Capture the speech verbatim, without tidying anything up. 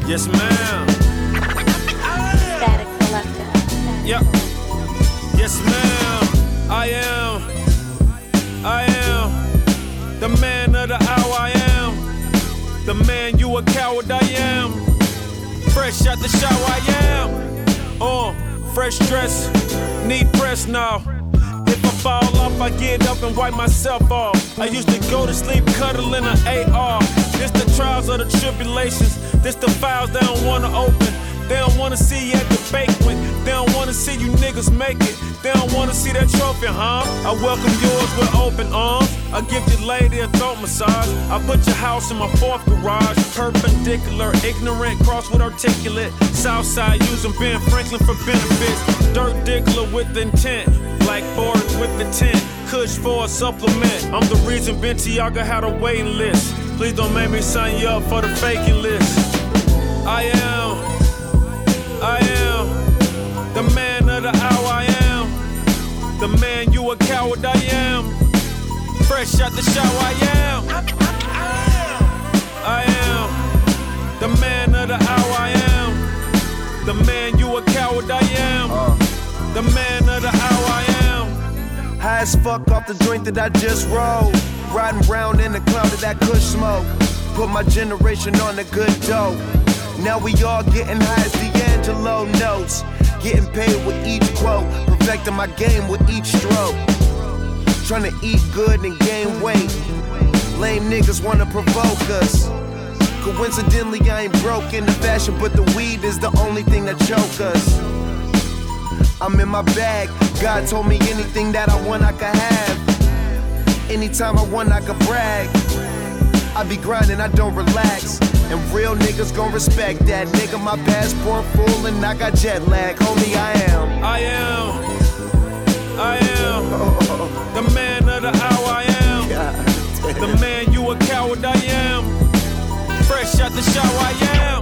Yes, ma'am. Static Selector. Yep. Yes, ma'am. I am. I am. The man of the hour, I am. The man, you a coward, I am. Fresh out the shower, I am. Uh, fresh dress, need press now. If I fall off, I get up and wipe myself off. I used to go to sleep cuddling an A R. This the trials of the tribulations. This the files they don't wanna open. They don't wanna see you at the banquet. They don't wanna see you niggas make it. They don't wanna see that trophy, huh? I welcome yours with open arms. I give your lady a throat massage. I put your house in my fourth garage. Perpendicular, ignorant, cross with articulate. Southside using Ben Franklin for benefits. Dirt diggler with intent. Blackboard with the tent. Kush for a supplement. I'm the reason Bentiaga had a waiting list. Please don't make me sign you up for the faking list. I am. I am the man of the hour, I am. The man, you a coward, I am. Fresh out the shower, I am. I am the man of the hour, I am. The man, you a coward, I am. The man of the hour, I am. High as fuck off the joint that I just rolled. Riding round in the cloud of that kush smoke. Put my generation on the good dope. Now we all getting high as D'Angelo notes. Getting paid with each quote. Perfecting my game with each stroke. Trying to eat good and gain weight. Lame niggas wanna provoke us. Coincidentally, I ain't broke into fashion, but the weed is the only thing that choke us. I'm in my bag. God told me anything that I want, I could have. Anytime I want, I could brag. I be grinding, I don't relax. And real niggas gon' respect that. Nigga, my passport full and I got jet lag. Homie, I am. I am. I am. Oh. The man of the hour, I am. The man, you a coward, I am. Fresh out the shower, I am.